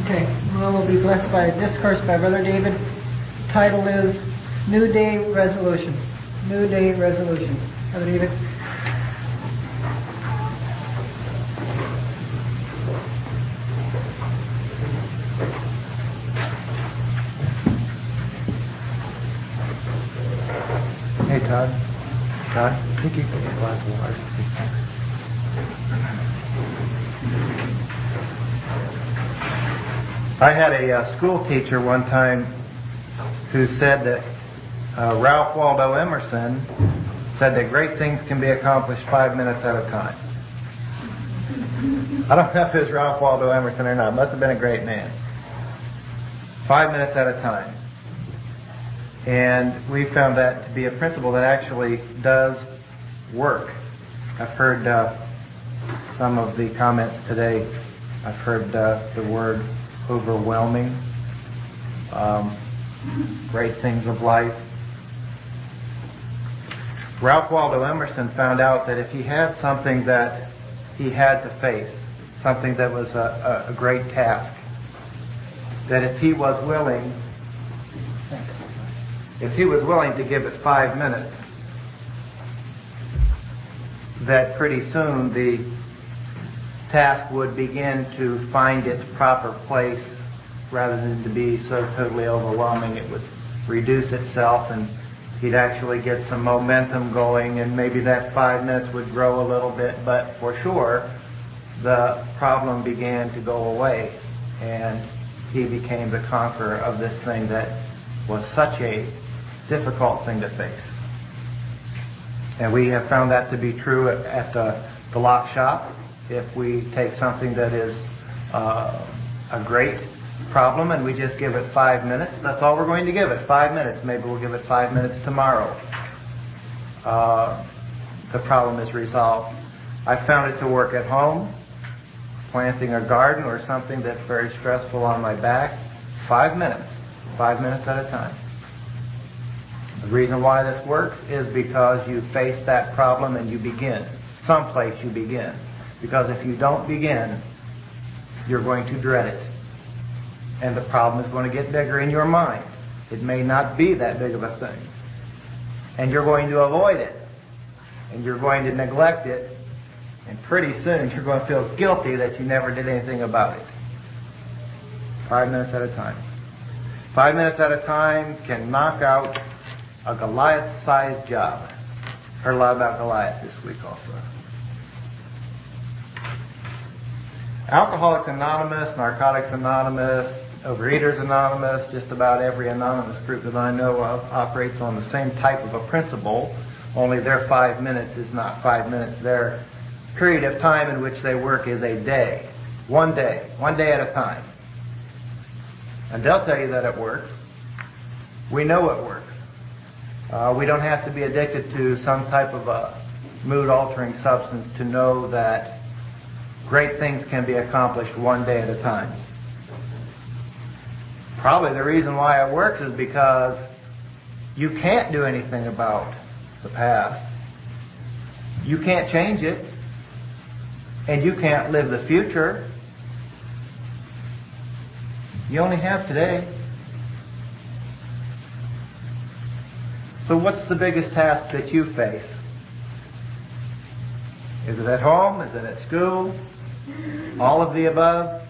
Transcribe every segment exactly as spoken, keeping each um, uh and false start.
Okay, well, we'll be blessed by a discourse by Brother David. The title is New Day Resolution. New Day Resolution. Brother David. Hey, Todd. Todd, I think you can get a glass of water. I had a uh, school teacher one time who said that uh, Ralph Waldo Emerson said that great things can be accomplished five minutes at a time. I don't know if it was Ralph Waldo Emerson or not. Must have been a great man. Five minutes at a time. And we found that to be a principle that actually does work. I've heard uh, some of the comments today. I've heard uh, the word overwhelming, um, great things of life. Ralph Waldo Emerson found out that if he had something that he had to face, something that was a, a, a great task, that if he was willing, if he was willing to give it five minutes, that pretty soon the task would begin to find its proper place rather than to be so totally overwhelming. It would reduce itself and he'd actually get some momentum going, and maybe that five minutes would grow a little bit, but for sure the problem began to go away and he became the conqueror of this thing that was such a difficult thing to face. And we have found that to be true at, at the, the lock shop. If we take something that is uh, a great problem and we just give it five minutes, that's all we're going to give it, five minutes. Maybe we'll give it five minutes tomorrow. Uh, the problem is resolved. I found it to work at home, planting a garden or something that's very stressful on my back. Five minutes, five minutes at a time. The reason why this works is because you face that problem and you begin. Someplace you begin. Because if you don't begin, you're going to dread it. And the problem is going to get bigger in your mind. It may not be that big of a thing. And you're going to avoid it. And you're going to neglect it. And pretty soon you're going to feel guilty that you never did anything about it. Five minutes at a time. Five minutes at a time can knock out a Goliath-sized job. Heard a lot about Goliath this week also. Alcoholics Anonymous, Narcotics Anonymous, Overeaters Anonymous, just about every anonymous group that I know of operates on the same type of a principle, only their five minutes is not five minutes. Their period of time in which they work is a day. One day. One day at a time. And they'll tell you that it works. We know it works. Uh, we don't have to be addicted to some type of a mood-altering substance to know that great things can be accomplished one day at a time. Probably the reason why it works is because you can't do anything about the past. You can't change it. And you can't live the future. You only have today. So what's the biggest task that you face? Is it at home? Is it at school? All of the above?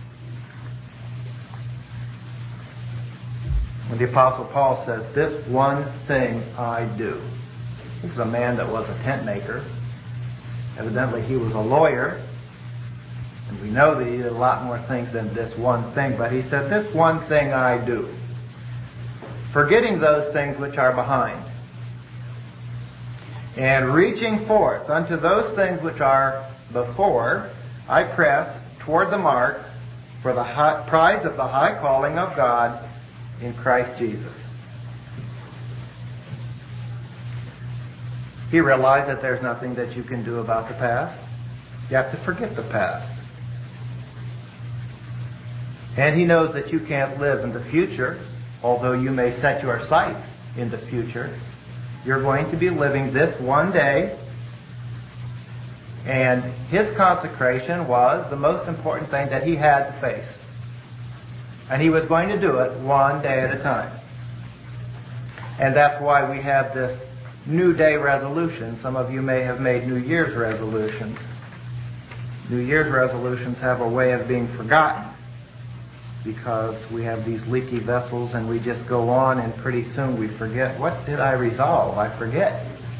When the Apostle Paul says, this one thing I do. This is a man that was a tent maker. Evidently he was a lawyer. And we know that he did a lot more things than this one thing. But he said, this one thing I do. Forgetting those things which are behind. And reaching forth unto those things which are before, I press toward the mark for the high, prize of the high calling of God in Christ Jesus. He realized that there's nothing that you can do about the past. You have to forget the past. And he knows that you can't live in the future, although you may set your sights in the future. You're going to be living this one day. And his consecration was the most important thing that he had to face. And he was going to do it one day at a time. And that's why we have this New Day resolution. Some of you may have made New Year's resolutions. New Year's resolutions have a way of being forgotten because we have these leaky vessels and we just go on and pretty soon we forget. What did I resolve? I forget.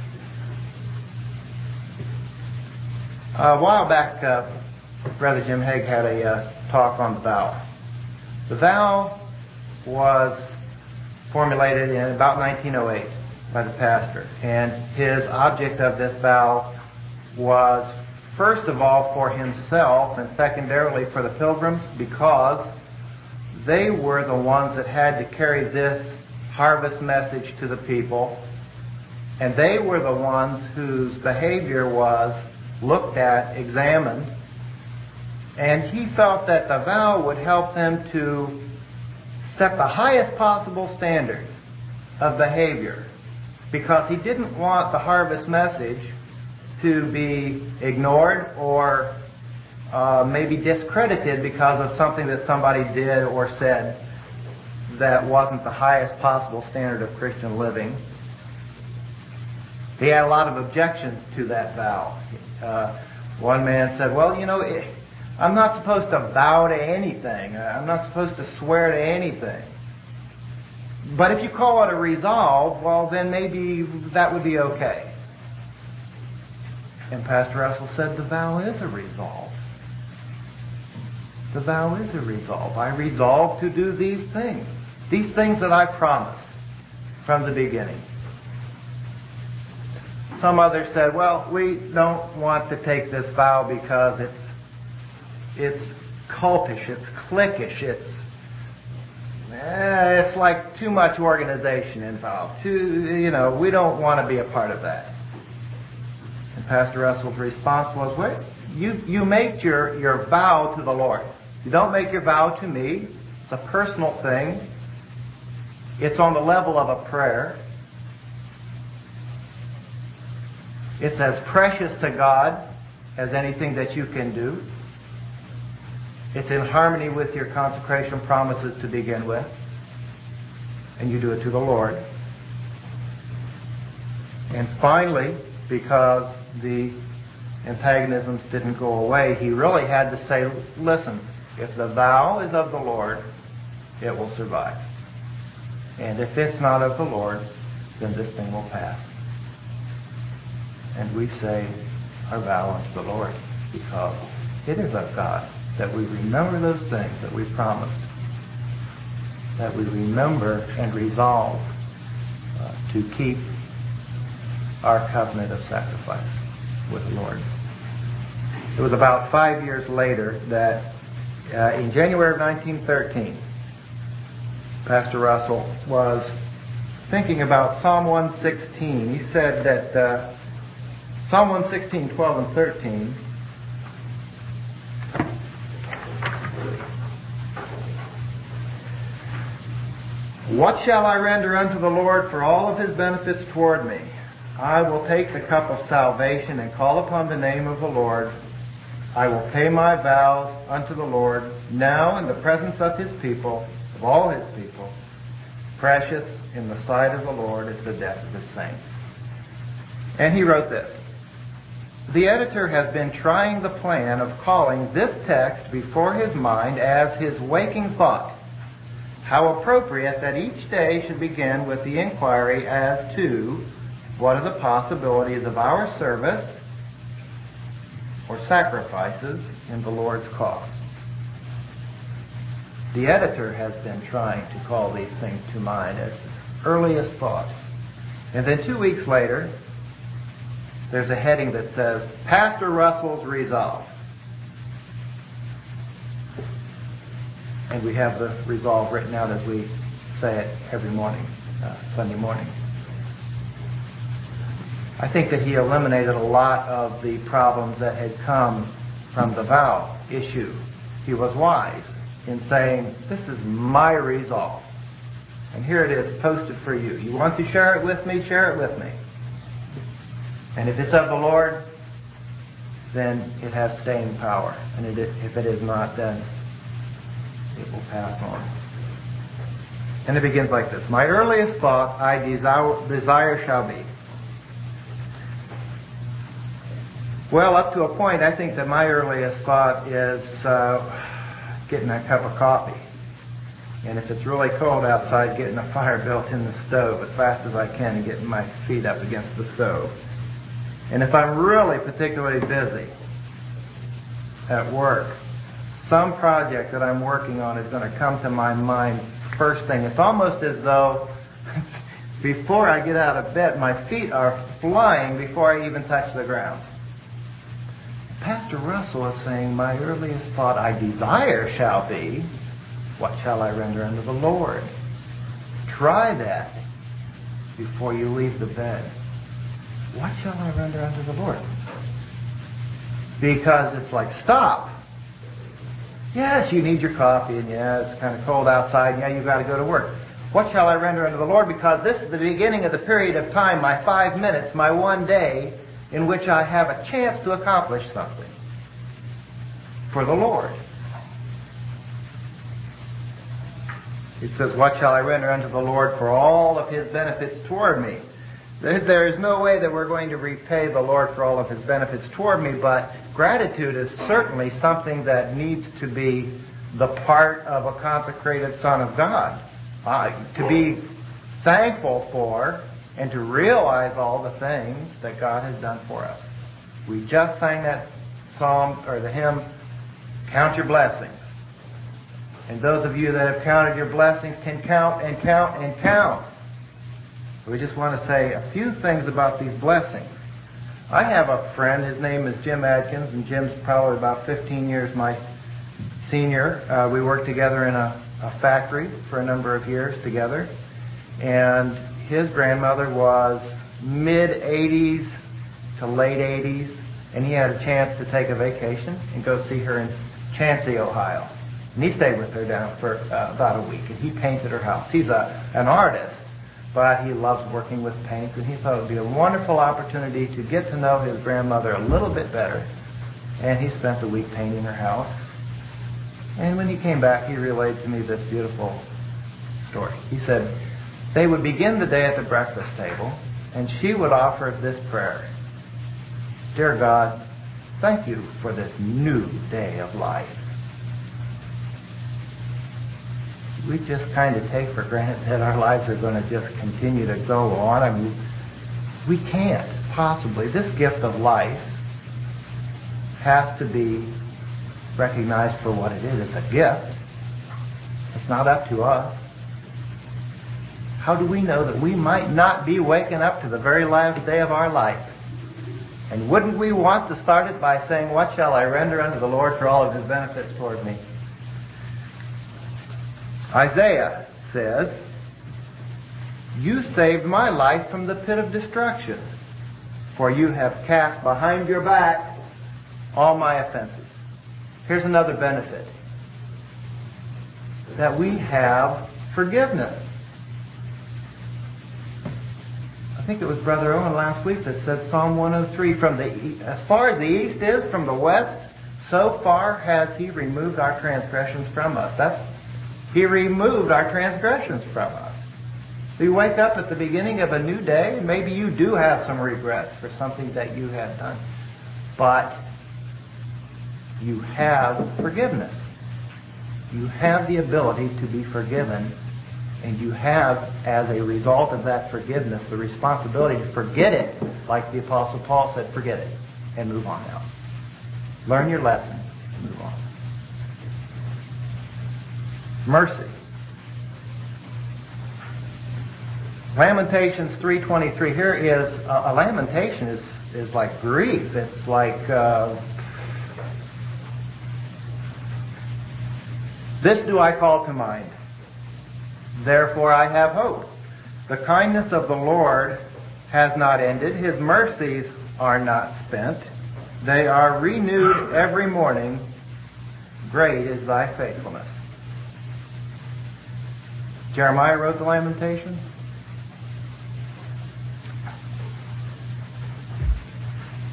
A while back, uh, Brother Jim Haig had a uh, talk on the vow. The vow was formulated in about nineteen oh eight by the pastor. And his object of this vow was, first of all, for himself and secondarily for the pilgrims, because they were the ones that had to carry this harvest message to the people. And they were the ones whose behavior was looked at, examined. And he felt that the vow would help them to set the highest possible standard of behavior, because he didn't want the harvest message to be ignored or uh, maybe discredited because of something that somebody did or said that wasn't the highest possible standard of Christian living. He had a lot of objections to that vow. Uh, one man said, well, you know, it, I'm not supposed to vow to anything. I'm not supposed to swear to anything. But if you call it a resolve, well, then maybe that would be okay. And Pastor Russell said the vow is a resolve. The vow is a resolve. I resolve to do these things. These things that I promised from the beginning. Some others said, well, we don't want to take this vow because it's it's cultish, it's cliquish, it's eh, it's like too much organization involved. Too, you know, we don't want to be a part of that. And Pastor Russell's response was, wait, you, you make your, your vow to the Lord. You don't make your vow to me. It's a personal thing. It's on the level of a prayer. It's as precious to God as anything that you can do. It's in harmony with your consecration promises to begin with. And you do it to the Lord. And finally, because the antagonisms didn't go away, he really had to say, listen, if the vow is of the Lord, it will survive. And if it's not of the Lord, then this thing will pass. And we say our vow unto the Lord because it is of God that we remember those things that we promised, that we remember and resolve uh, to keep our covenant of sacrifice with the Lord. It was about five years later that uh, in January of nineteen thirteen, Pastor Russell was thinking about Psalm one sixteen. He said that uh, Psalm one sixteen, twelve and thirteen what shall I render unto the Lord for all of His benefits toward me? I will take the cup of salvation and call upon the name of the Lord. I will pay my vows unto the Lord now in the presence of His people, of all His people. Precious in the sight of the Lord is the death of His saints. And he wrote this. The editor has been trying the plan of calling this text before his mind as his waking thought. How appropriate that each day should begin with the inquiry as to what are the possibilities of our service or sacrifices in the Lord's cause. The editor has been trying to call these things to mind as earliest thought. And then two weeks later, there's a heading that says, Pastor Russell's Resolve. And we have the resolve written out as we say it every morning, uh, Sunday morning. I think that he eliminated a lot of the problems that had come from the vow issue. He was wise in saying, this is my resolve. And here it is posted for you. You want to share it with me? Share it with me. And if it's of the Lord, then it has staying power. And it, if it is not, then it will pass on. And it begins like this. My earliest thought I desire, desire shall be. Well, up to a point, I think that my earliest thought is uh, getting a cup of coffee. And if it's really cold outside, getting a fire built in the stove as fast as I can and getting my feet up against the stove. And if I'm really particularly busy at work, some project that I'm working on is going to come to my mind first thing. It's almost as though before I get out of bed, my feet are flying before I even touch the ground. Pastor Russell is saying, my earliest thought I desire shall be, what shall I render unto the Lord? Try that before you leave the bed. What shall I render unto the Lord? Because it's like, stop. Yes, you need your coffee, and yeah, it's kind of cold outside, and yeah, you've got to go to work. What shall I render unto the Lord? Because this is the beginning of the period of time, my five minutes, my one day, in which I have a chance to accomplish something for the Lord. It says, what shall I render unto the Lord for all of His benefits toward me? There is no way that we're going to repay the Lord for all of His benefits toward me, but gratitude is certainly something that needs to be the part of a consecrated Son of God. Uh, to be thankful for and to realize all the things that God has done for us. We just sang that psalm, or the hymn, Count Your Blessings. And those of you that have counted your blessings can count and count and count. We just want to say a few things about these blessings. I have a friend, his name is Jim Adkins, and Jim's probably about fifteen years my senior. Uh, we worked together in a, a factory for a number of years together. And his grandmother was mid-eighties to late eighties, and he had a chance to take a vacation and go see her in Chansey, Ohio. And he stayed with her down for uh, about a week, and he painted her house. He's a, an artist, but he loves working with paint, and he thought it would be a wonderful opportunity to get to know his grandmother a little bit better. And he spent the week painting her house. And when he came back, he relayed to me this beautiful story. He said, they would begin the day at the breakfast table, and she would offer this prayer. Dear God, thank you for this new day of life. We just kind of take for granted that our lives are going to just continue to go on. I mean, we can't possibly. This gift of life has to be recognized for what it is. It's a gift. It's not up to us. How do we know that we might not be waking up to the very last day of our life? And wouldn't we want to start it by saying, what shall I render unto the Lord for all of His benefits toward me? Isaiah says, you saved my life from the pit of destruction, for you have cast behind your back all my offenses. Here's another benefit. That we have forgiveness. I think it was Brother Owen last week that said Psalm one oh three, from the as far as the east is from the west, so far has He removed our transgressions from us. That's He removed our transgressions from us. We wake up at the beginning of a new day, and maybe you do have some regrets for something that you have done. But you have forgiveness. You have the ability to be forgiven, and you have, as a result of that forgiveness, the responsibility to forget it, like the Apostle Paul said, forget it, and move on now. Learn your lesson and move on. Mercy. Lamentations three twenty-three. Here is uh, a lamentation is is like grief. It's like uh, this do I call to mind. Therefore I have hope. The kindness of the Lord has not ended. His mercies are not spent. They are renewed every morning. Great is thy faithfulness. Jeremiah wrote the Lamentations.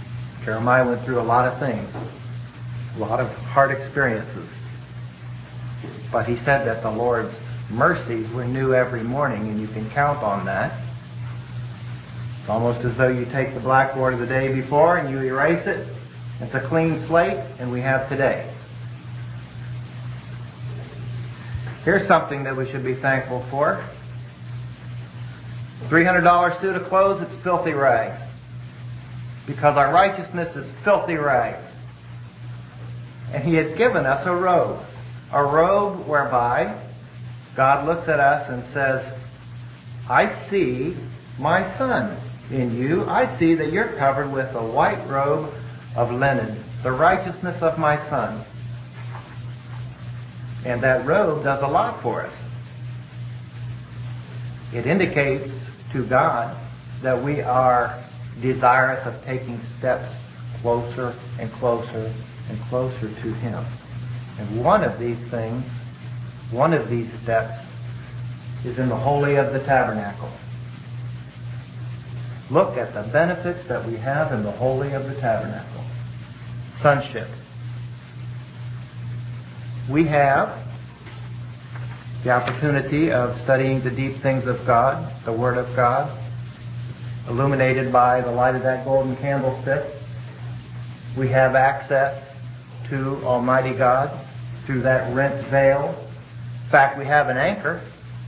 Jeremiah went through a lot of things, a lot of hard experiences. But he said that the Lord's mercies were new every morning, and you can count on that. It's almost as though you take the blackboard of the day before and you erase it. It's a clean slate, and we have today. Here's something that we should be thankful for. three hundred dollars suit of clothes, it's filthy rags. Because our righteousness is filthy rags. And He has given us a robe. A robe whereby God looks at us and says, I see my Son in you. I see that you're covered with a white robe of linen, the righteousness of my Son. And that robe does a lot for us. It indicates to God that we are desirous of taking steps closer and closer and closer to Him. And one of these things, one of these steps, is in the Holy of the Tabernacle. Look at the benefits that we have in the Holy of the Tabernacle. Sonship. We have the opportunity of studying the deep things of God, the Word of God, illuminated by the light of that golden candlestick. We have access to Almighty God through that rent veil. In fact, we have an anchor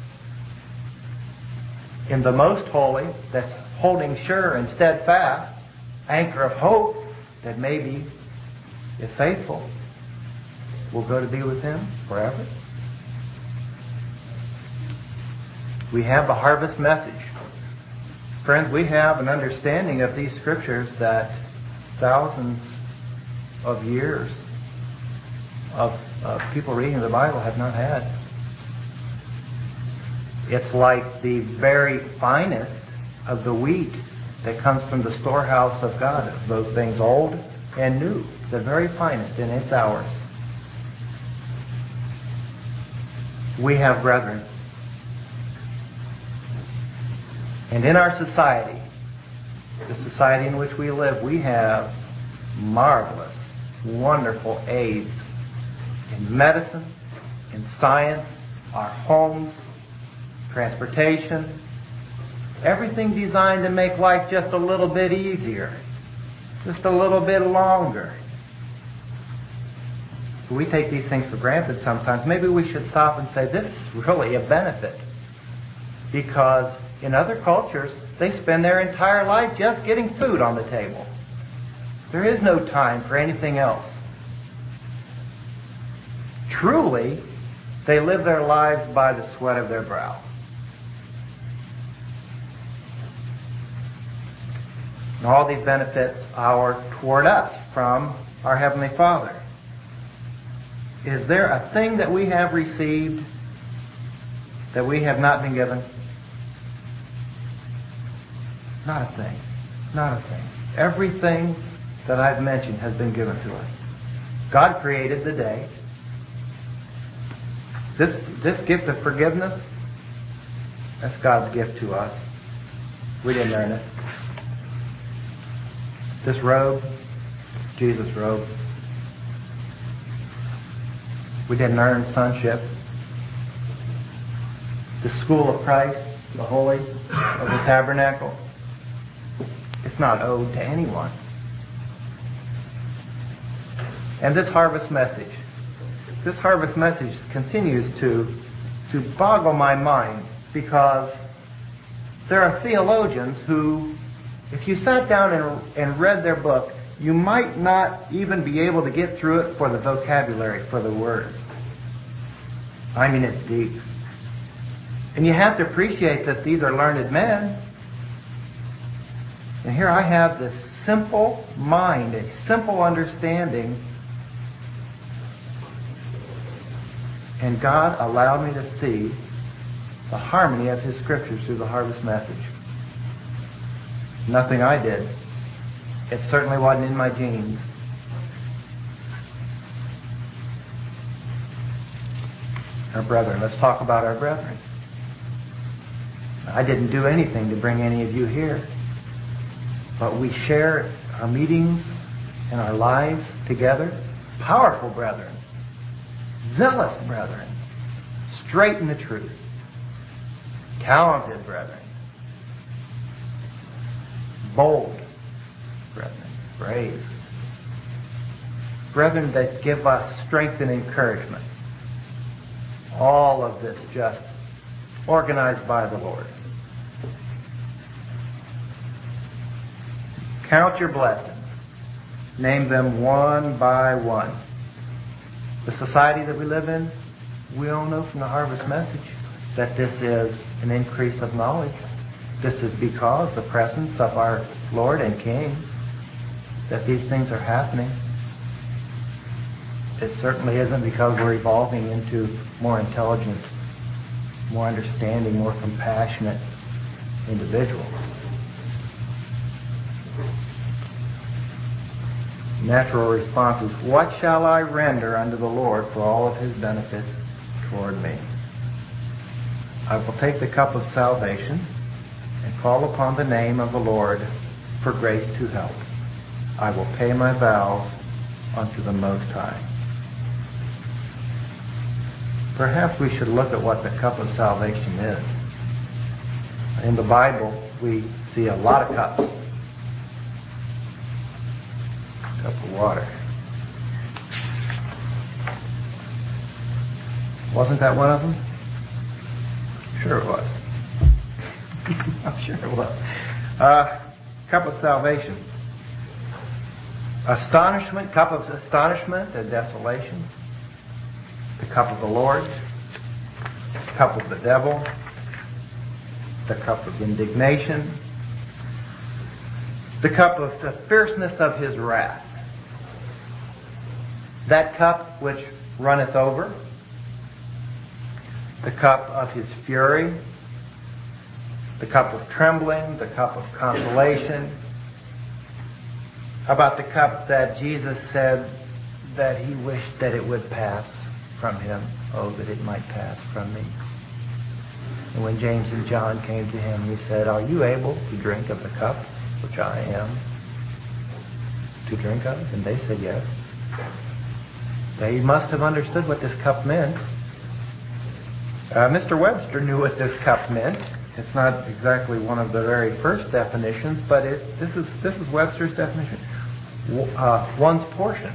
in the most holy that's holding sure and steadfast, anchor of hope that maybe, if faithful, we'll go to be with Him forever. We have the harvest message. Friends, we have an understanding of these scriptures that thousands of years of, of people reading the Bible have not had. It's like the very finest of the wheat that comes from the storehouse of God, of those things old and new, the very finest, and it's ours. We have brethren. And in our society, the society in which we live, we have marvelous, wonderful aids in medicine, in science, our homes, transportation, everything designed to make life just a little bit easier, just a little bit longer. We take these things for granted sometimes. Maybe we should stop and say, this is really a benefit. Because in other cultures, they spend their entire life just getting food on the table. There is no time for anything else. Truly, they live their lives by the sweat of their brow. And all these benefits are toward us from our Heavenly Father. Is there a thing that we have received that we have not been given? Not a thing. Not a thing. Everything that I've mentioned has been given to us. God created the day. This, this gift of forgiveness, that's God's gift to us. We didn't earn it. This robe, it's Jesus' robe. We didn't earn sonship. The school of Christ, the Holy of the Tabernacle, it's not owed to anyone. And this harvest message, this harvest message continues to, to boggle my mind, because there are theologians who, if you sat down and, and read their book, you might not even be able to get through it for the vocabulary, for the words. I mean, it's deep. And you have to appreciate that these are learned men. And here I have this simple mind, a simple understanding. And God allowed me to see the harmony of His Scriptures through the harvest message. Nothing I did. It certainly wasn't in my genes. Our brethren. Let's talk about our brethren. I didn't do anything to bring any of you here. But we share our meetings and our lives together. Powerful brethren. zealous brethren, straight in the truth, talented brethren, bold brethren, brave, brethren that give us strength and encouragement. All of this just organized by the Lord. Count your blessings. Name them one by one. The society that we live in, we all know from the Harvest Message that this is an increase of knowledge. This is because the presence of our Lord and King, that these things are happening. It certainly isn't because we're evolving into more intelligent, more understanding, more compassionate individuals. Natural response is, what shall I render unto the Lord for all of His benefits toward me? I will take the cup of salvation and call upon the name of the Lord for grace to help. I will pay my vows unto the Most High. Perhaps we should look at what the cup of salvation is. In the Bible, we see a lot of cups. Cup of water. Wasn't that one of them? Sure it was. I'm sure it was. Uh, cup of salvation. Astonishment, cup of astonishment and desolation. The cup of the Lord. The cup of the devil. The cup of indignation. The cup of the fierceness of His wrath. That cup which runneth over. The cup of His fury. The cup of trembling. The cup of consolation. About the cup that Jesus said that He wished that it would pass from Him. Oh, that it might pass from me. And when James and John came to Him, He said, are you able to drink of the cup which I am to drink of? And they said yes. They must have understood what this cup meant. Uh, Mister Webster knew what this cup meant. It's not exactly one of the very first definitions, but it, this is this is Webster's definition. Uh, one's portion.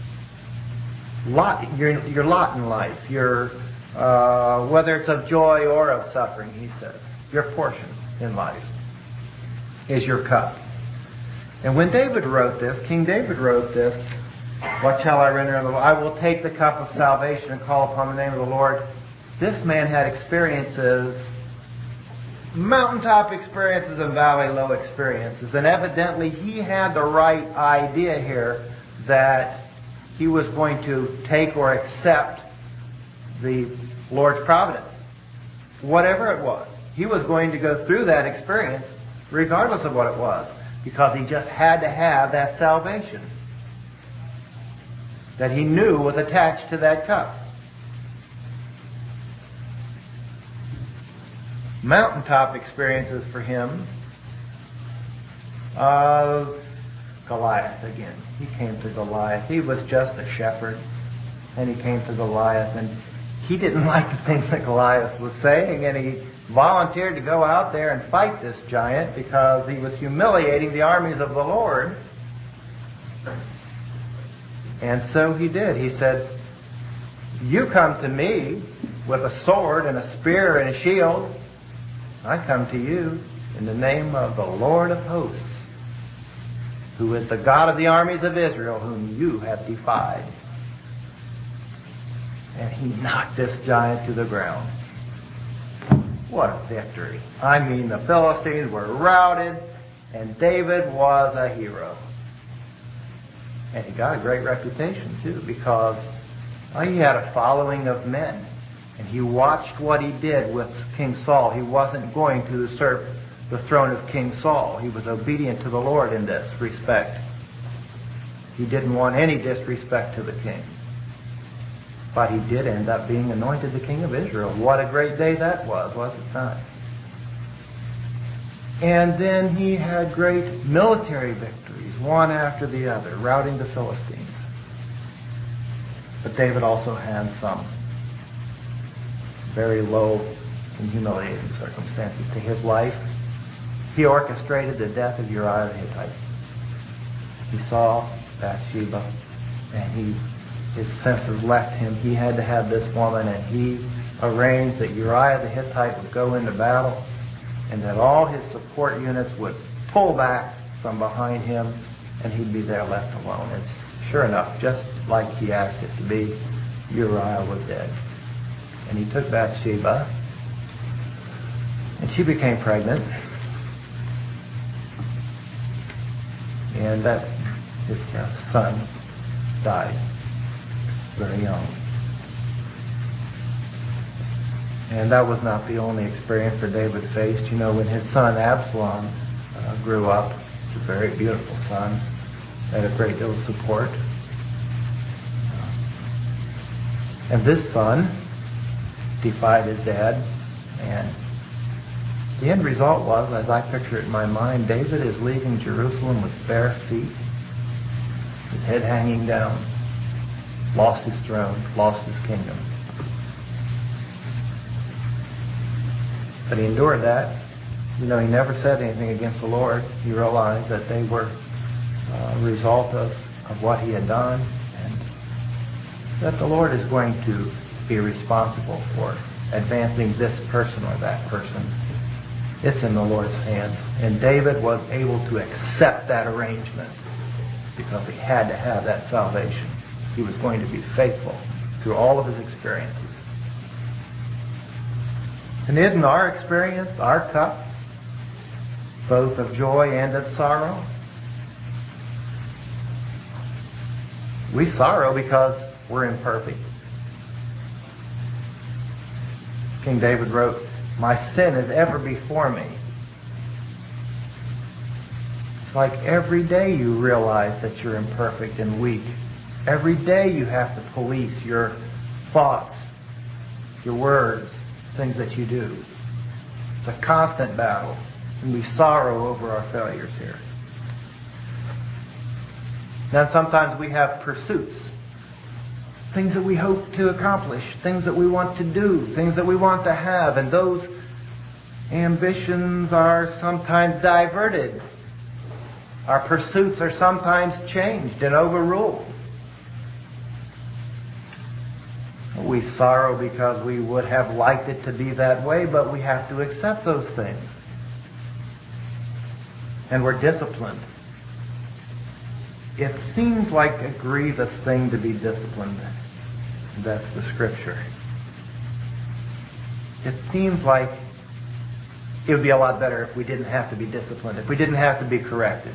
Lot, your, your lot in life. Your, uh, whether it's of joy or of suffering, he says. Your portion in life is your cup. And when David wrote this, King David wrote this, what shall I render unto the Lord? I will take the cup of salvation and call upon the name of the Lord. This man had experiences, mountaintop experiences and valley low experiences. And evidently he had the right idea here that he was going to take or accept the Lord's providence. Whatever it was. He was going to go through that experience regardless of what it was. Because he just had to have that salvation that he knew was attached to that cup. Mountaintop experiences for him. Uh, Goliath again. He came to Goliath. He was just a shepherd. And he came to Goliath. And he didn't like the things that Goliath was saying. And he volunteered to go out there and fight this giant because he was humiliating the armies of the Lord. And so he did. He said, you come to me with a sword and a spear and a shield. I come to you in the name of the Lord of hosts, who is the God of the armies of Israel, whom you have defied. And he knocked this giant to the ground. What a victory. I mean, the Philistines were routed, and David was a hero. And he got a great reputation, too, because well, he had a following of men. And he watched what he did with King Saul. He wasn't going to usurp the throne of King Saul. He was obedient to the Lord in this respect. He didn't want any disrespect to the king. But he did end up being anointed the king of Israel. What a great day that was, was it not? And then he had great military victories, one after the other, routing the Philistines. But David also had some very low and humiliating circumstances to his life. He orchestrated the death of Uriah the Hittite. He saw Bathsheba, and he, his senses left him. He had to have this woman, and he arranged that Uriah the Hittite would go into battle, and that all his support units would pull back from behind him, and he'd be there left alone. And sure enough, just like he asked it to be, Uriah was dead. And he took Bathsheba, and she became pregnant. And that his uh, son died very young. And that was not the only experience that David faced. You know, when his son Absalom uh, grew up, he's a very beautiful son, had a great deal of support. And this son defied his dad, and the end result was, as I picture it in my mind, David is leaving Jerusalem with bare feet, his head hanging down, lost his throne, lost his kingdom. But he endured that. You know, he never said anything against the Lord. He realized that they were a result of, of what he had done, and that the Lord is going to be responsible for advancing this person or that person. It's in the Lord's hands. And David was able to accept that arrangement because he had to have that salvation. He was going to be faithful through all of his experiences. And isn't our experience, our cup, both of joy and of sorrow? We sorrow because we're imperfect. King David wrote, "My sin is ever before me." It's like every day you realize that you're imperfect and weak. Every day you have to police your thoughts, your words, things that you do. It's a constant battle, and we sorrow over our failures here. Now sometimes we have pursuits, things that we hope to accomplish, things that we want to do, things that we want to have, and those ambitions are sometimes diverted. Our pursuits are sometimes changed and overruled. We sorrow because we would have liked it to be that way, but we have to accept those things. And we're disciplined. It seems like a grievous thing to be disciplined. That's the Scripture. It seems like it would be a lot better if we didn't have to be disciplined, if we didn't have to be corrected.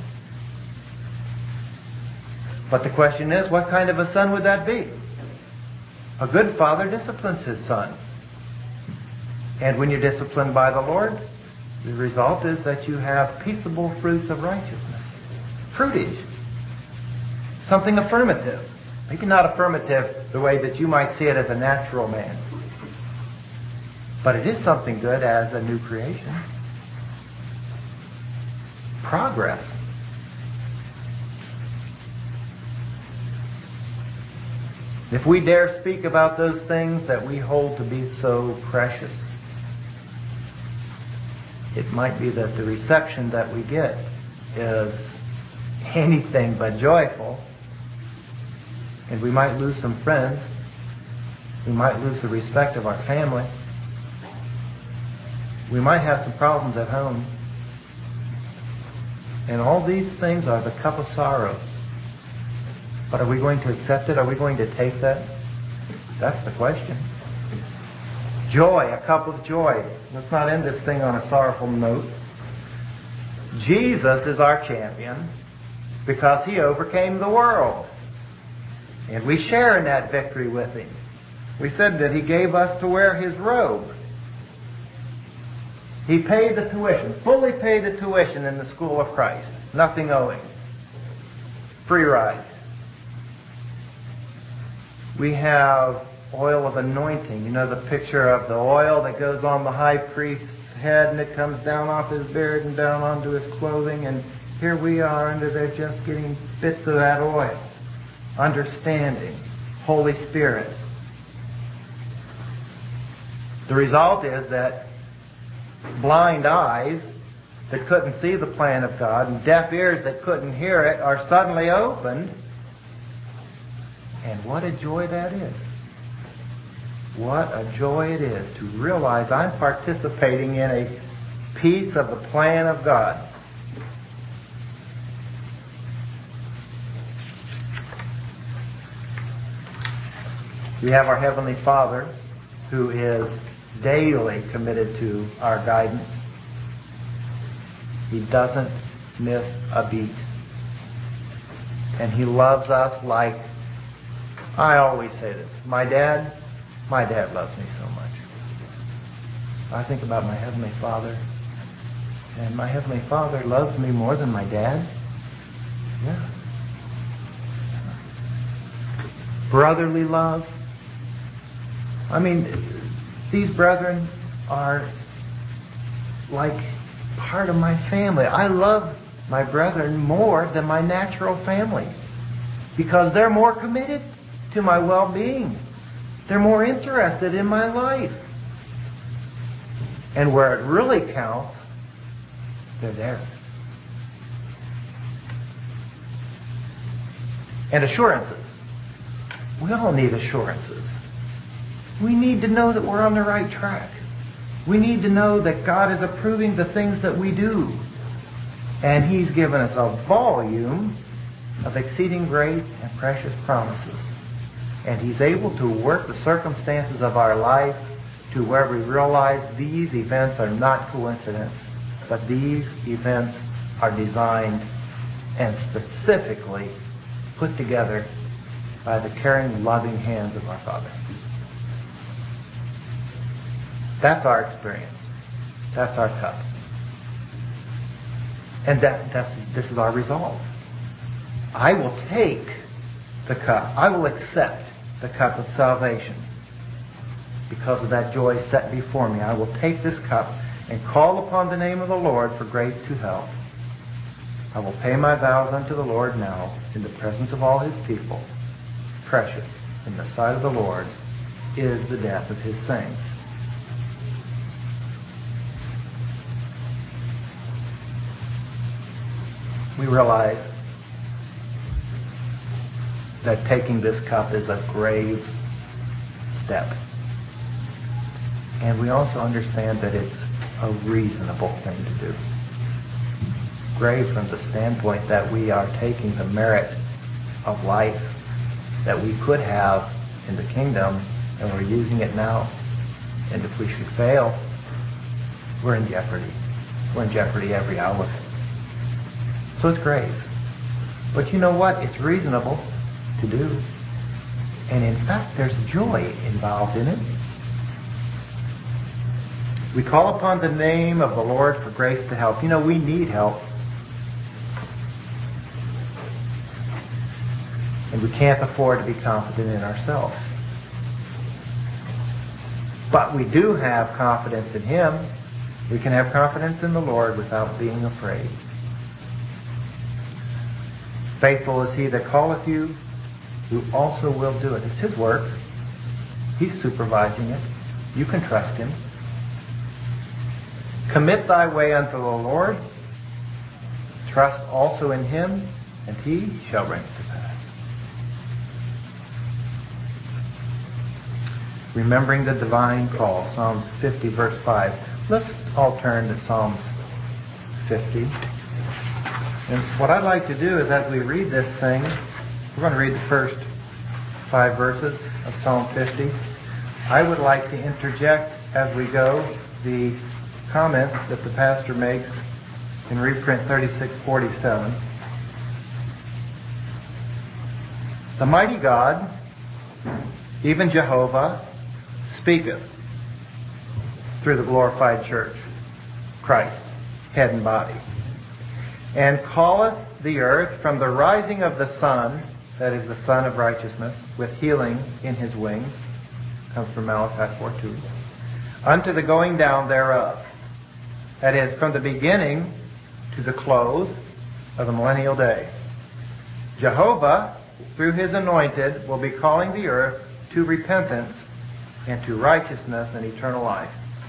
But the question is, what kind of a son would that be? A good father disciplines his son. And when you're disciplined by the Lord, the result is that you have peaceable fruits of righteousness. Fruitage. Something affirmative. Maybe not affirmative the way that you might see it as a natural man. But it is something good as a new creation. Progress. If we dare speak about those things that we hold to be so precious, it might be that the reception that we get is anything but joyful, and we might lose some friends. We might lose the respect of our family. We might have some problems at home. And all these things are the cup of sorrow. But are we going to accept it? Are we going to take that? That's the question. Joy, a cup of joy. Let's not end this thing on a sorrowful note. Jesus is our champion because He overcame the world. And we share in that victory with Him. We said that He gave us to wear His robe. He paid the tuition, fully paid the tuition in the school of Christ. Nothing owing. Free ride. We have oil of anointing. You know the picture of the oil that goes on the high priest's head and it comes down off his beard and down onto his clothing. And here we are under there just getting bits of that oil. Understanding, Holy Spirit. The result is that blind eyes that couldn't see the plan of God and deaf ears that couldn't hear it are suddenly opened. And what a joy that is. What a joy it is to realize I'm participating in a piece of the plan of God. We have our Heavenly Father who is daily committed to our guidance. He doesn't miss a beat. And He loves us like, I always say this, my dad, my dad loves me so much. I think about my Heavenly Father, and my Heavenly Father loves me more than my dad. Yeah. Brotherly love. I mean, these brethren are like part of my family. I love my brethren more than my natural family because they're more committed to my well-being. They're more interested in my life. And where it really counts, they're there. And assurances. We all need assurances. We need to know that we're on the right track. We need to know that God is approving the things that we do. And He's given us a volume of exceeding great and precious promises. And He's able to work the circumstances of our life to where we realize these events are not coincidence, but these events are designed and specifically put together by the caring, loving hands of our Father. That's our experience. That's our cup. And that, that's, this is our resolve. I will take the cup. I will accept the cup of salvation because of that joy set before me. I will take this cup and call upon the name of the Lord for grace to help. I will pay my vows unto the Lord now in the presence of all His people. Precious in the sight of the Lord is the death of His saints. We realize that taking this cup is a grave step. And we also understand that it's a reasonable thing to do. Grave from the standpoint that we are taking the merit of life that we could have in the kingdom, and we're using it now. And if we should fail, we're in jeopardy. We're in jeopardy every hour. So it's grave. But you know what? It's reasonable to do. And in fact, there's joy involved in it. We call upon the name of the Lord for grace to help. You know, we need help. And we can't afford to be confident in ourselves. But we do have confidence in Him. We can have confidence in the Lord without being afraid. Faithful is He that calleth you, who also will do it. It's His work. He's supervising it. You can trust Him. Commit thy way unto the Lord. Trust also in Him, and He shall bring it to pass. Remembering the divine call, Psalms fifty, verse five. Let's all turn to Psalms fifty. And what I'd like to do is, as we read this thing, we're going to read the first five verses of Psalm fifty. I would like to interject as we go the comments that the pastor makes in reprint thirty-six forty-seven. The mighty God, even Jehovah, speaketh through the glorified church, Christ, head and body, and calleth the earth from the rising of the sun, that is the sun of righteousness, with healing in His wings, comes from Malachi four two, unto the going down thereof. That is, from the beginning to the close of the millennial day. Jehovah through his anointed, will be calling the earth to repentance and to righteousness and eternal life.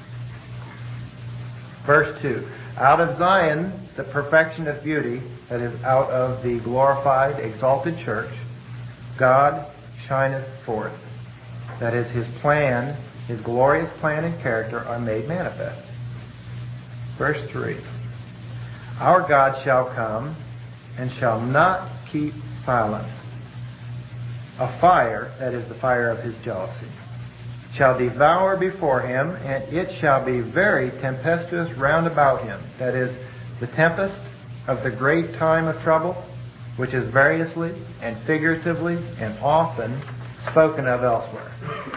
Verse two. Out of Zion, the perfection of beauty, that is, out of the glorified, exalted church, God shineth forth. That is, his plan, his glorious plan and character are made manifest. Verse three. Our God shall come and shall not keep silence. A fire, that is the fire of his jealousy, shall devour before him, and it shall be very tempestuous round about him. That is, the tempest of the great time of trouble, which is variously and figuratively and often spoken of elsewhere.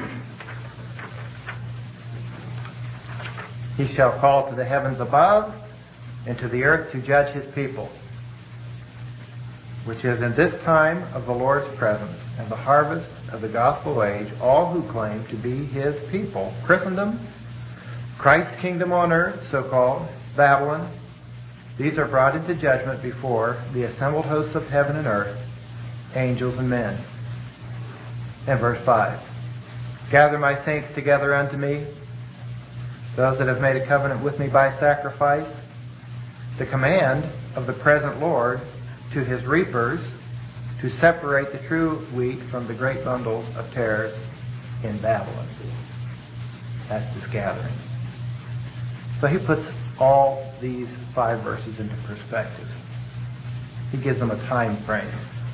He shall call to the heavens above and to the earth to judge his people, which is in this time of the Lord's presence and the harvest of the gospel age, all who claim to be his people. Christendom, Christ's kingdom on earth, so-called, Babylon, these are brought into judgment before the assembled hosts of heaven and earth, angels and men. And verse five. Gather my saints together unto me, those that have made a covenant with me by sacrifice. The command of the present Lord to his reapers to separate the true wheat from the great bundles of tares in Babylon. That's this gathering. So he puts all these five verses into perspective. He gives them a time frame.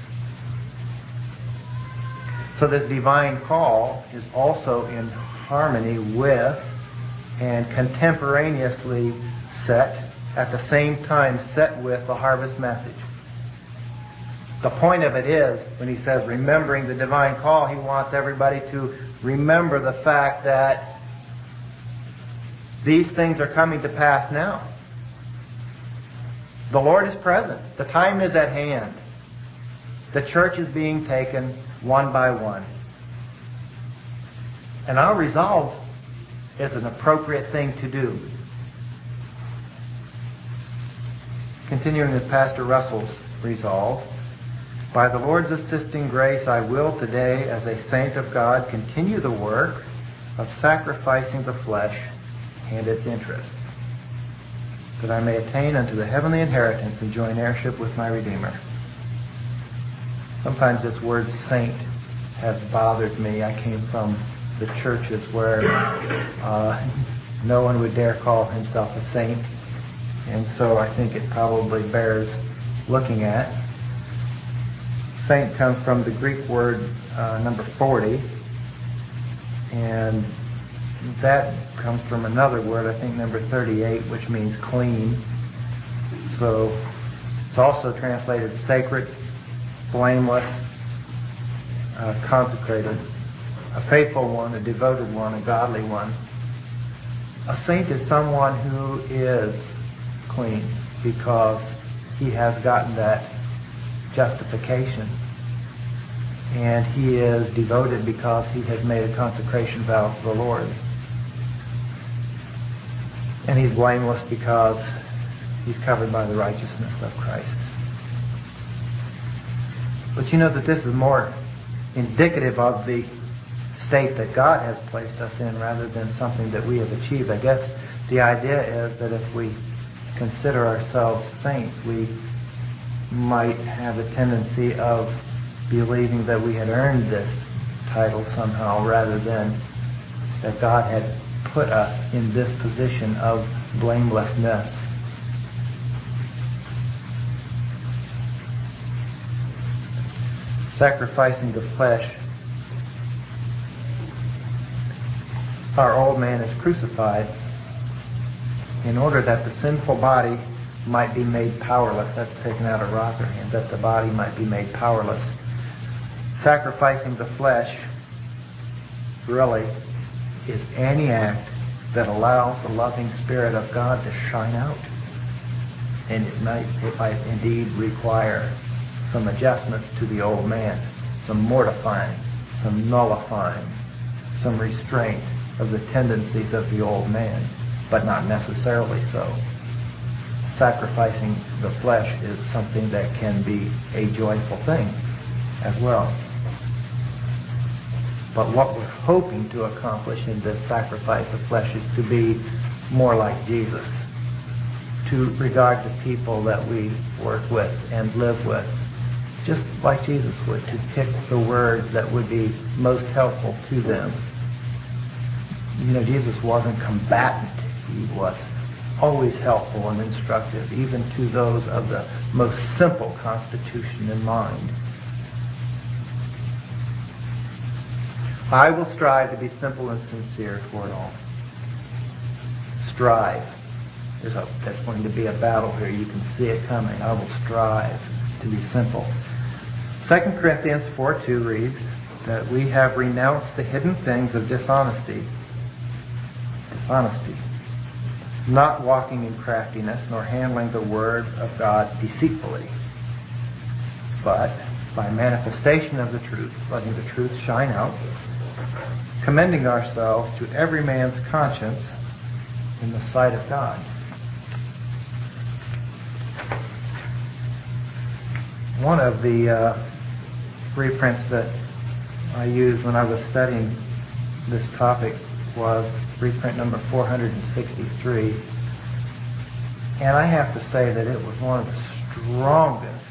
So this divine call is also in harmony with and contemporaneously set, at the same time set with, the harvest message. The point of it is, when he says remembering the divine call, he wants everybody to remember the fact that these things are coming to pass now. The Lord is present. The time is at hand. The church is being taken one by one. And our resolve is an appropriate thing to do. Continuing with Pastor Russell's resolve, by the Lord's assisting grace, I will today, as a saint of God, continue the work of sacrificing the flesh and its interests, that I may attain unto the heavenly inheritance and join heirship with my Redeemer. Sometimes this word saint has bothered me. I came from the churches where uh, no one would dare call himself a saint, and so I think it probably bears looking at. Saint comes from the Greek word uh, number forty, and that comes from another word, I think number thirty-eight, which means clean. So it's also translated sacred, blameless, uh, consecrated, a faithful one, a devoted one, a godly one. A saint is someone who is clean because he has gotten that justification, and he is devoted because he has made a consecration vow to the Lord, and he's blameless because he's covered by the righteousness of Christ. But you know that this is more indicative of the state that God has placed us in rather than something that we have achieved. I guess the idea is that if we consider ourselves saints, we might have a tendency of believing that we had earned this title somehow, rather than that God had put us in this position of blamelessness. Sacrificing the flesh. Our old man is crucified in order that the sinful body might be made powerless. That's taken out of Rotherham, that the body might be made powerless. Sacrificing the flesh really is any act that allows the loving Spirit of God to shine out. And it might, it might indeed require some adjustments to the old man, some mortifying, some nullifying, some restraint of the tendencies of the old man, but not necessarily so. Sacrificing the flesh is something that can be a joyful thing. as well. But what we're hoping to accomplish in this sacrifice of flesh is to be more like Jesus, to regard the people that we work with and live with just like Jesus would, to pick the words that would be most helpful to them. You know, Jesus wasn't combatant. He was always helpful and instructive, even to those of the most simple constitution in mind. I will strive to be simple and sincere toward all. Strive. There's a, there's going to be a battle here. You can see it coming. I will strive to be simple. Second Corinthians four two reads that we have renounced the hidden things of dishonesty. Dishonesty. Not walking in craftiness, nor handling the word of God deceitfully, but by manifestation of the truth, letting the truth shine out, commending ourselves to every man's conscience in the sight of God. One of the uh, reprints that I used when I was studying this topic was reprint number four hundred sixty-three. And I have to say that it was one of the strongest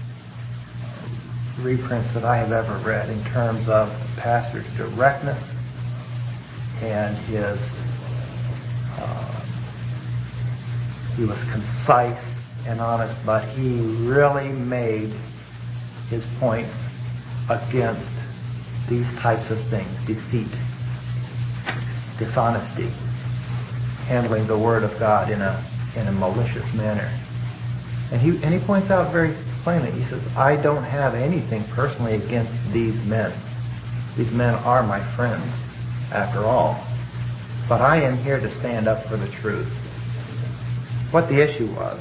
reprints that I have ever read in terms of the pastor's directness and his, uh, he was concise and honest, but he really made his point against these types of things: deceit, dishonesty, handling the word of God in a in a malicious manner. And he and he points out very plainly, he says, I don't have anything personally against these men. These men are my friends, after all. But I am here to stand up for the truth. What the issue was,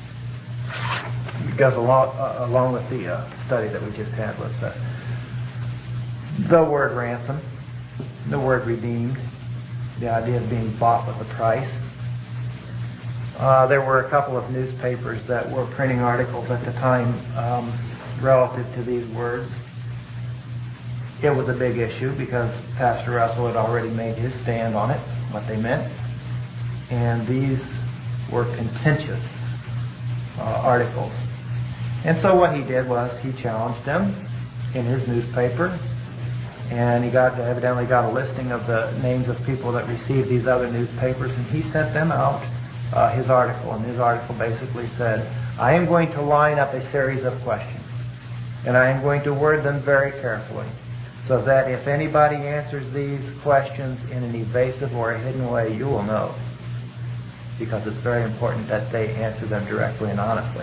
goes along, uh, along with the uh, study that we just had, was the, the word ransom, the word redeemed, the idea of being bought with a price. Uh, there were a couple of newspapers that were printing articles at the time um, relative to these words. It was a big issue because Pastor Russell had already made his stand on it, what they meant. And these were contentious uh, articles. And so what he did was he challenged them in his newspaper, and he got evidently got a listing of the names of people that received these other newspapers, and he sent them out uh, his article. And his article basically said, I am going to line up a series of questions, and I am going to word them very carefully, so that if anybody answers these questions in an evasive or a hidden way, you will know, because it's very important that they answer them directly and honestly.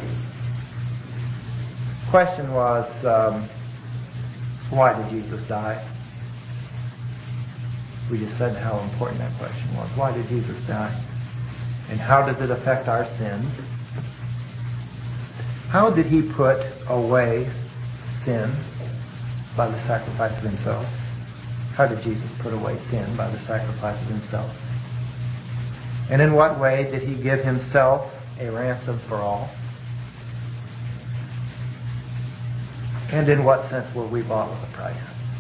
The question was, um, why did Jesus die? We just said how important that question was. Why did Jesus die? And how does it affect our sins? How did he put away sin by the sacrifice of himself? How did Jesus put away sin by the sacrifice of himself? And in what way did he give himself a ransom for all? And in what sense were we bought with a price?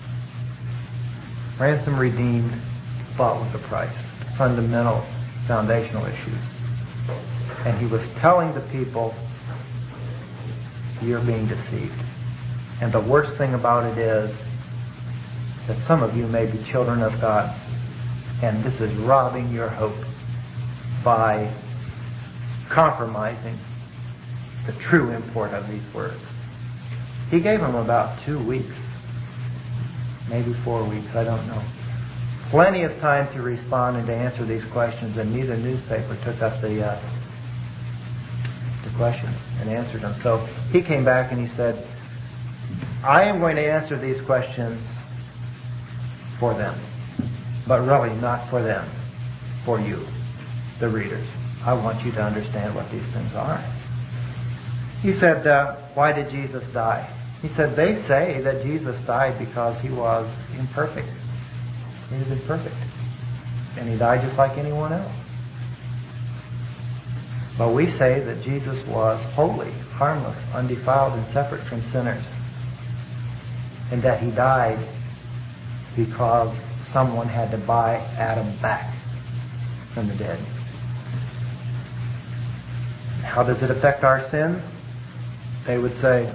Ransom, redeemed, bought with a price. Fundamental, foundational issues. And he was telling the people, you're being deceived. And the worst thing about it is that some of you may be children of God, and this is robbing your hope by compromising the true import of these words. He gave them about two weeks, maybe four weeks, I don't know. Plenty of time to respond and to answer these questions, and neither newspaper took up the uh, the questions and answered them. So he came back and he said, I am going to answer these questions for them, but really not for them, for you, the readers. I want you to understand what these things are. He said, uh, why did Jesus die? He said, they say that Jesus died because he was imperfect. He was imperfect. And he died just like anyone else. But we say that Jesus was holy, harmless, undefiled, and separate from sinners. and that he died because someone had to buy Adam back from the dead. How does it affect our sins? They would say,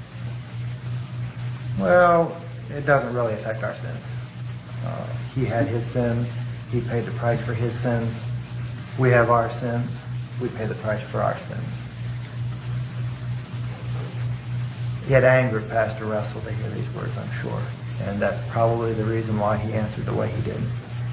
well, it doesn't really affect our sins. Uh, he had his sins. He paid the price for his sins. We have our sins. We pay the price for our sins. It angered Pastor Russell to hear these words, I'm sure. And that's probably the reason why he answered the way he did.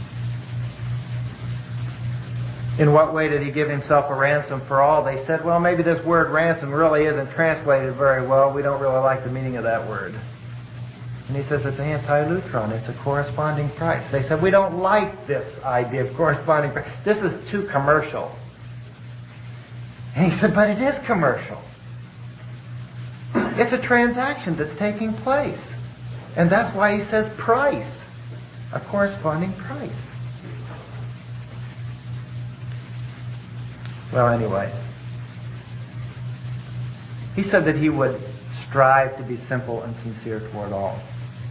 In what way did he give himself a ransom for all? They said, well, maybe this word ransom really isn't translated very well. We don't really like the meaning of that word. And he says it's anti-lutron. It's a corresponding price. They said, we don't like this idea of corresponding price. This is too commercial. And he said, but it is commercial. It's a transaction that's taking place. And that's why he says price. A corresponding price. Well, anyway. He said that he would strive to be simple and sincere toward all.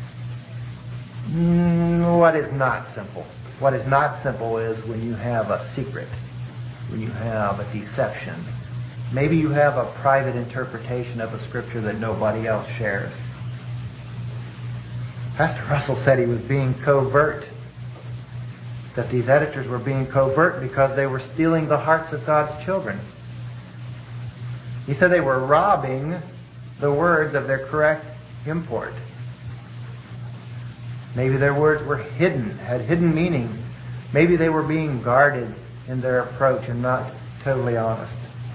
Mm, what is not simple? What is not simple is when you have a secret, when you have a deception. Maybe you have a private interpretation of a scripture that nobody else shares. Pastor Russell said he was being covert, that these editors were being covert because they were stealing the hearts of God's children. He said they were robbing the words of their correct import. Maybe their words were hidden, had hidden meaning. Maybe they were being guarded in their approach and not totally honest.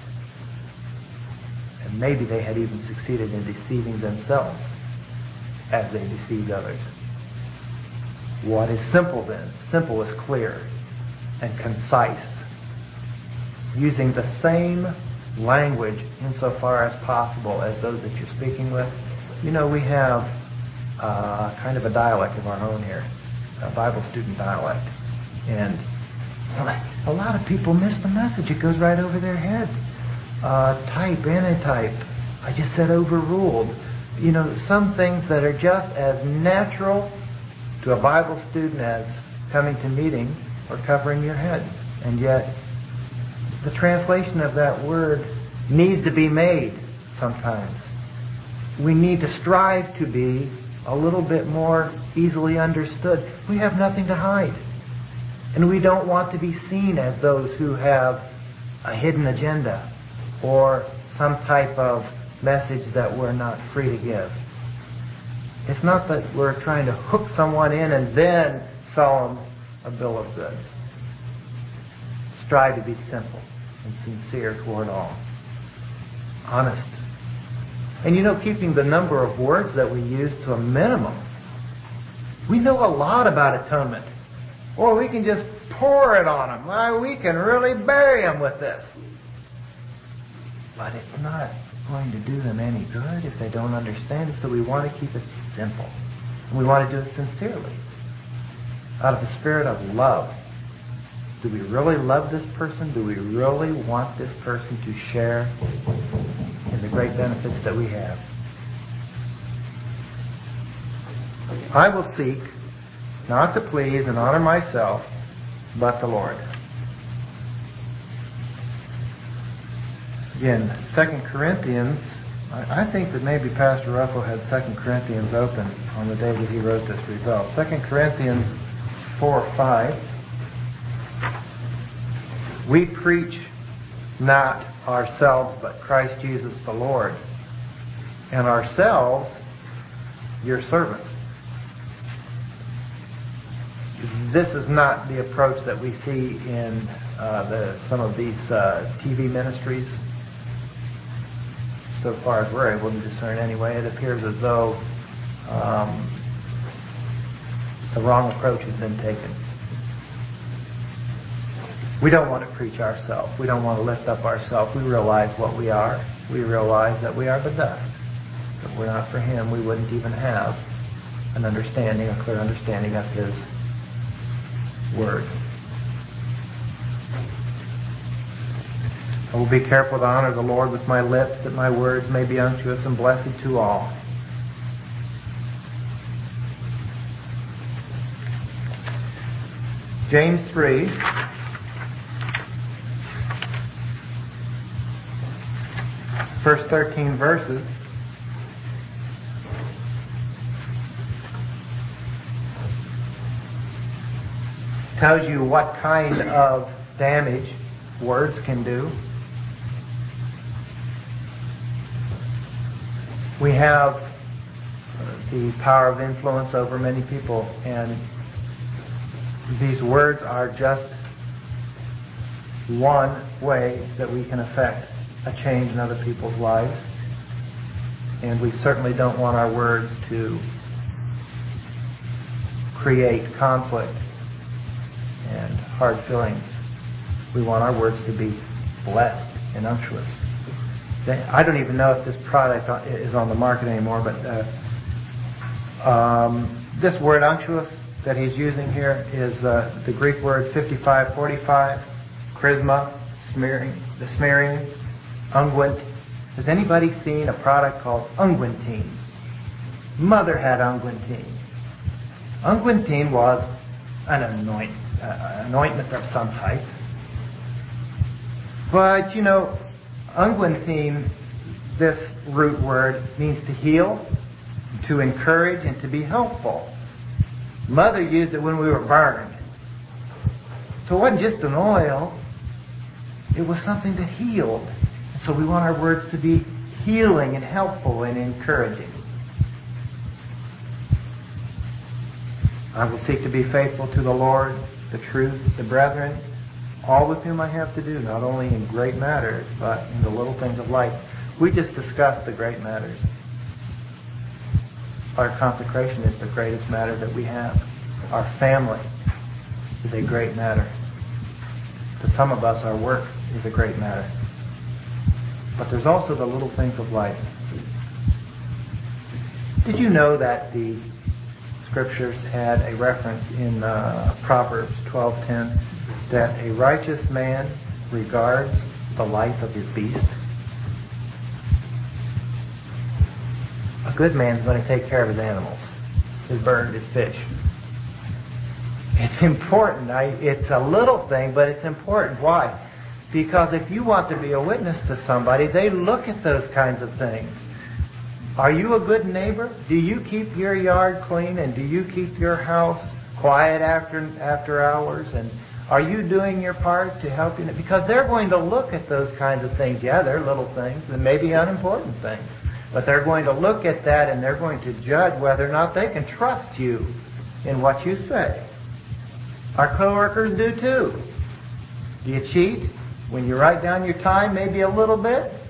And maybe they had even succeeded in deceiving themselves as they deceived others. What is simple then? Simple is clear and concise, using the same language insofar as possible as those that you're speaking with. You know, we have uh, kind of a dialect of our own here, a Bible student dialect. And a lot of people miss the message. It goes right over their head. Uh, type, antitype. I just said overruled. You know, some things that are just as natural to a Bible student as coming to meeting or covering your head. And yet, the translation of that word needs to be made sometimes. We need to strive to be a little bit more easily understood. We have nothing to hide. And we don't want to be seen as those who have a hidden agenda or some type of message that we're not free to give. It's not that we're trying to hook someone in and then sell them a bill of goods. Strive to be simple and sincere toward all. Honest. And you know, keeping the number of words that we use to a minimum. We know a lot about atonement. Or we can just pour it on them. Why, we can really bury them with this. But it's not going to do them any good if they don't understand it. So we want to keep it simple. And we want to do it sincerely. Out of the spirit of love. Do we really love this person? Do we really want this person to share in the great benefits that we have? I will seek not to please and honor myself, but the Lord. Again, Second Corinthians, I, I think that maybe Pastor Russell had Second Corinthians open on the day that he wrote this result. Second Corinthians four five. We preach not ourselves, but Christ Jesus the Lord, and ourselves your servants. This is not the approach that we see in uh, the, some of these uh, T V ministries. So far as we're able to discern anyway, it appears as though um, the wrong approach has been taken. We don't want to preach ourselves. We don't want to lift up ourselves. We realize what we are. We realize that we are the dust. If we're not for Him, we wouldn't even have an understanding, a clear understanding of His Word. I will be careful to honor the Lord with my lips, that my words may be unctuous and blessed to all. James three. First thirteen verses. Tells you what kind of damage words can do. We have the power of influence over many people, and these words are just one way that we can affect a change in other people's lives. And we certainly don't want our words to create conflict and hard feelings. We want our words to be blessed and unctuous. I don't even know if this product is on the market anymore, but uh, um, this word unctuous that he's using here is uh, the Greek word fifty-five forty-five, charisma, smearing, the smearing, unguent. Has anybody seen a product called unguentine? Mother had unguentine. Unguentine was an anoint, uh, an ointment of some type. But, you know, unguentine, this root word, means to heal, to encourage, and to be helpful. Mother used it when we were burned. So it wasn't just an oil. It was something that healed. So we want our words to be healing and helpful and encouraging. I will seek to be faithful to the Lord, the truth, the brethren, all with whom I have to do, not only in great matters, but in the little things of life. We just discussed the great matters. Our consecration is the greatest matter that we have. Our family is a great matter. To some of us, our work is a great matter. But there's also the little things of life. Did you know that the Scriptures had a reference in uh, Proverbs twelve ten that a righteous man regards the life of his beast? A good man's going to take care of his animals, his bird, his fish. It's important. I, it's a little thing, but it's important. Why? Because if you want to be a witness to somebody, they look at those kinds of things. Are you a good neighbor? Do you keep your yard clean, and do you keep your house quiet after after hours? And are you doing your part to help you? Because they're going to look at those kinds of things. Yeah, they're little things and maybe unimportant things. But they're going to look at that and they're going to judge whether or not they can trust you in what you say. Our coworkers do too. Do you cheat? When you write down your time, maybe a little bit?